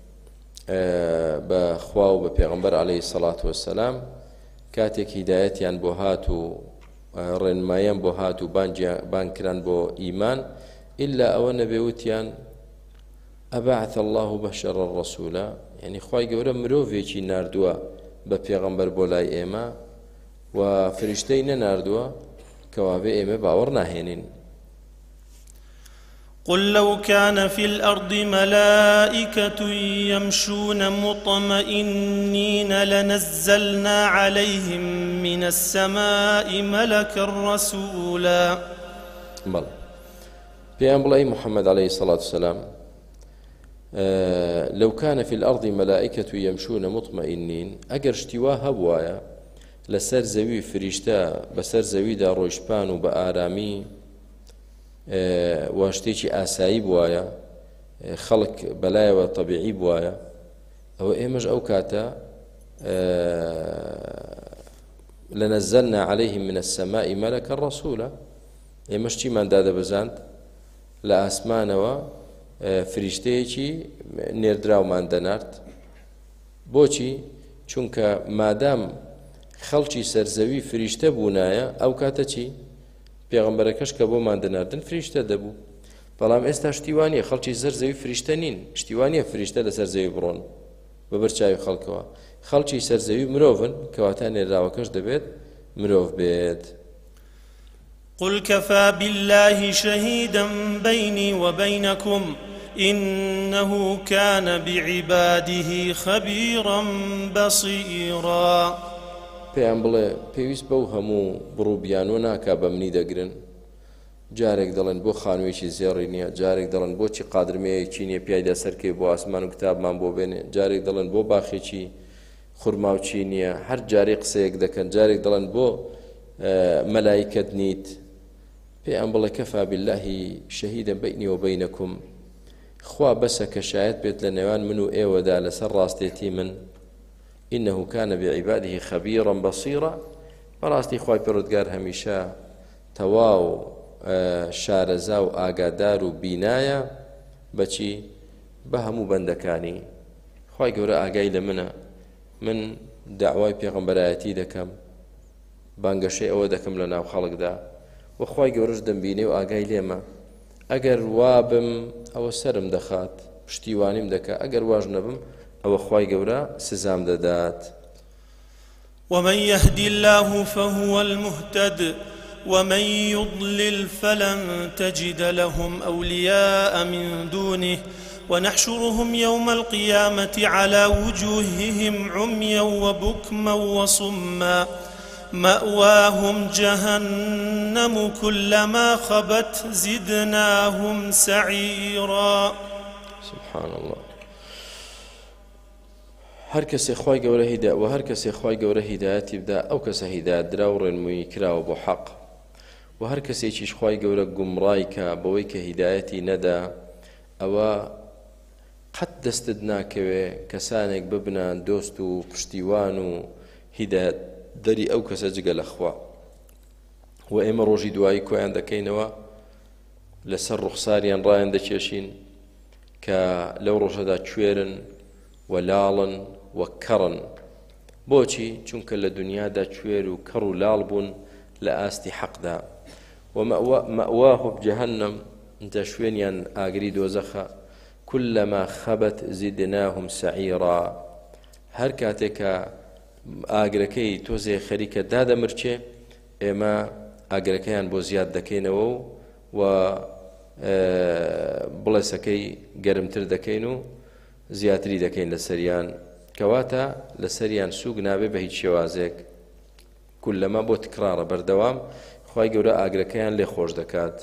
بە خوا و بە پێغەمبەر عەلەیهی سەڵات وەسەلام کاتێک هیدایەتیان بۆ هات و ڕێنماییان بۆ هات و بانکران بۆ ئیمان ئیلا ئەوە نەبێ وتیان ئەبعث الله بەشەر ڕەسوولا، یعنی خوای گەورە مرۆڤێکی ناردووە بە پێغەمبەر بۆ لای ئێمە و فریشتەی نەناردووە کەوابێ ئێمە باوەڕ ناهێنین. قل لو كان في الأرض ملائكة يمشون مطمئنين لنزلنا عليهم من السماء ملكا رسولا. بلى بيان بلاي محمد عليه الصلاة والسلام آه لو كان في الأرض ملائكة يمشون مطمئنين أجر اشتواه هبوايا لسر زوي فريشتا بسر زوي دا روشبان وبآرامي واشتێکی ئاسایی بوایە خەڵک بەلایەوە طبیعی بوایە ئەوە ئێمەش ئەو کاتە لنزلنا عليهم من السماء ملكا رسولا، ئێمەش چیمان دادەبەزاند لە ئاسمانەوە فریشتەیەکی نێردراومان دەنارد. بۆچی؟ چونکە مادام خەڵکی سەرزەوی فریشتە بوونایە ئەو کاتە چی؟ پێغەمبەرەکەش کە بۆمان دەناردن فریشتە دەبوو. بەڵام ئێستا شتیوانیە خەڵکی زەر زەوی فریشتە نین، شتیوانیە فریشتە لەسەر زەوی بڕۆن بە بەرچاوی خەڵکەوە. خەڵکی سەرزەوی مرۆڤن کەواتە نێراوەکەش دەبێت مرۆڤ بێت. قل كفى بالله شهيدا بيني وبينكم إنه كان بعباده خبيرا بصيرا. پێیان بڵێ پێویست بەو هەموو بڕووبیانۆ ناکا بە منی دەگرن. جارێک دەڵێن بۆ خانوویەکی زێڕی نییە، جارێک دەڵێن بۆچی قادرمەیەکی نییە پیایدا سەرکەی بۆ ئاسمان و کتابمان بۆ بێنێ، جارێک دەڵێن بۆ باخێکی خورماوچی نییە، هەر جارێک قسەیەک دەکەن، جارێک دەڵێن بۆ مەلایکەت نیت. پێیان بڵێ کەفا بالله شەهیدە بەینی و بەینەکم، خوا بەسە کە شایەت بێت لە نێوان من و ئێوەدا لەسەر ڕاستێتی من. إنه كان بعباده خبيرا بصيرا، براستي خواي پروردگار هميشه تواو شارزا و آگادار و بینایە بەچی بە هەموو بەندەکانی. خواي گەورە ئاگای لە منە، من داوای پێغەمبەرایەتی دەکەم، بانگەشەی ئەوە دەکەم لە ناو خەڵکدا و خواي گەورەش دەمبینێ و ئاگای لێمە. ئەگەر وابم ئەوە سەرم دەخات، پشتیوانیم دەکا، ئەگەر واژ نەبم ئەوە خواي گەورە سزام دەدات. ومن يهد الله فهو المهتد ومن يضلل فلن تجد لهم أولياء من دونه ونحشرهم يوم القيامة على وجوههم عميا وبكما وصما مأواهم جهنم كلما خبت زدناهم سعيرا. سبحان الله. هەر کەسێ خوای گەورە هیدا و هەر کەسێ خوای گەورە هیدایەتی بدا ئەو کەسە هیدایەت درا و ڕێنمووی کراوە بۆ حەق، و هەر کەسێکیش خوای گەورە گومڕای کە بەوەی کە هیدایەتی نەدا ئەوە قەت دەستت ناکەوێ کەسانێک ببنان دۆست و پشتیوان و هیدایەت دەری ئەو کەسە جگە لە خوا. و ئێمە ڕۆژی دوایی کۆیان دەکەینەوە لەسەر ڕوخساریان ڕایان دەکێشین کە لەو ڕۆژەدا کوێرن وەلاڵن و کەڕن. بۆچی؟ چونکە لە دنیادا کوێر و کەڕ و لاڵ بوون لە ئاستی حەقدا. و مەواهم جەهەنەم، ئینجا شوێنیان ئاگری دۆزەخە. كلما خەبەت زیدناهم سەعیرا، هەر کاتێکە ئاگرەکەی تۆزێ خەریکە دادەمرچێ ئێمە ئاگرەکەیان بۆ زیاد دەکەینەوە و بڵێسەکەی گەرمتر دەکەین و زیاتری دەکەین لە سەریان، کەواتە لە سەریان سوگ نابێ بە هیچ شێوازێک. کولەما بۆ تکرارە بەردەوام خوای گەورە ئاگرەکەیان لێ خۆش دەکات.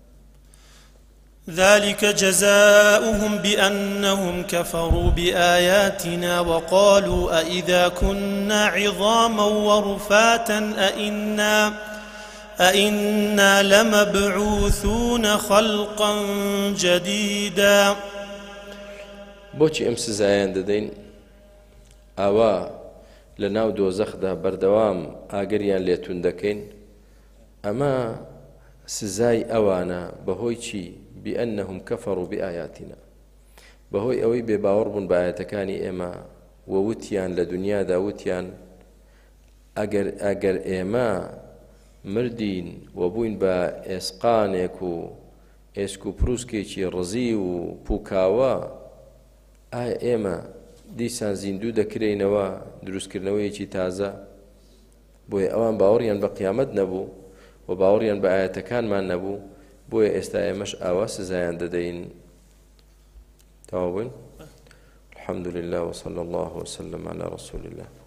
ذلك جزاؤهم بأنهم كفروا بآياتنا وقالوا أئذا كنا عظاما ورفاتا أئنا أئنا لمبعوثون خلقا جديدا. بۆچی ئەم سزایان دەدەین؟ ئاوا لە ناو دۆزەخدا بەردەوام ئاگریان لێتون دەکەین؟ ئەمە سزای ئەوانە بەهۆی چی؟ بأنهم كفروا بآياتنا، بەهۆی ئەوەی بێباوەڕ بوون بە ئاەتەکانی ئێمە و وتیان لە دنیادا وتیان ئەگەر ئەگەر ئێمە مردین و بووین بە ئێسقانێک و ئێسک و پرووسکێکی ڕزی و پوکاوە ئایا ئێمە دیسان زیندوو دەکرێنەوە دروستکردنەوەیەکی تازە بۆیە ئەوان باوەڕیان بە قیامەت نەبوو و باوەڕیان بە ئاەتەکانمان نەبوو بۆیە ئێستا ئێمەش ئاوا سزایان دەدەین. تەواو بووین؟ الحمد لله وصلى الله وسلم على رسول الله.